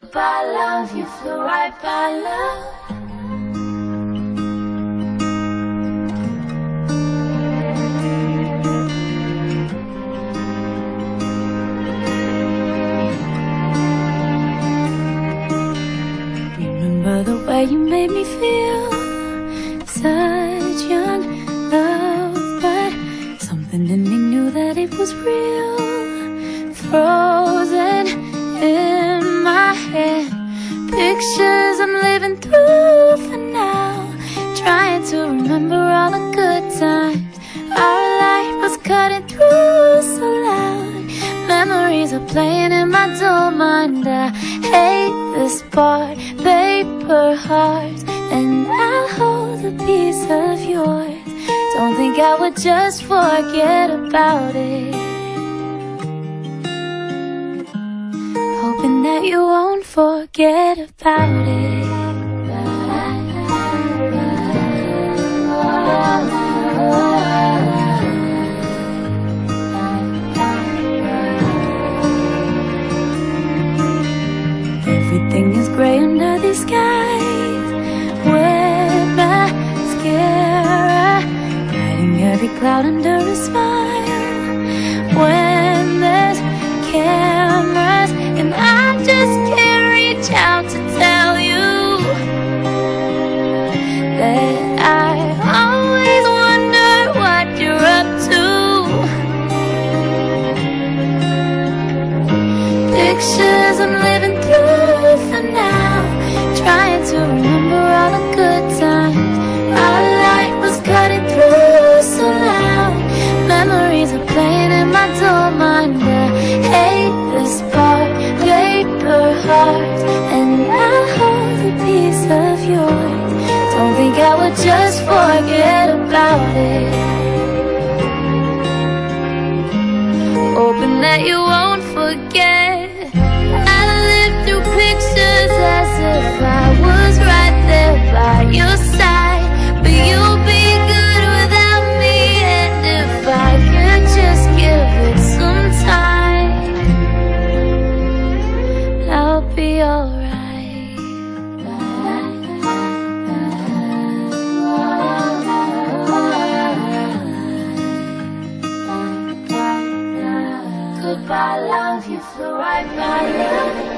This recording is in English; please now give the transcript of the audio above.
By love, you flew right by love. Remember the way you made me feel, such young love, but something in me knew that it was real. Frozen in my head, pictures I'm living through for now, trying to remember all the good times. Our light was cutting through so loud. Memories are playing in my dull mind. I hate this part, paper hearts, and I'll hold a piece of yours. Don't think I would just forget about it, hoping that you won't forget about it. Everything is gray under these skies, wet mascara, hiding every cloud under a smile. When there's cameras and I just can't reach out to tell you that I always wonder what you're up to. Pictures I'm living through for now, trying to remember all the good times. Our light was cutting through so loud. Memories are playing in my dull mind. I hate this part, paper hearts, and I'll hold a piece of yours. Don't think I would just forget about it, hoping that you won't forget. I lived through pictures as if I was right there by your side, but you'll be good without me. And if I could just give it some time, I'll be alright. Goodbye, love, you flew right by love.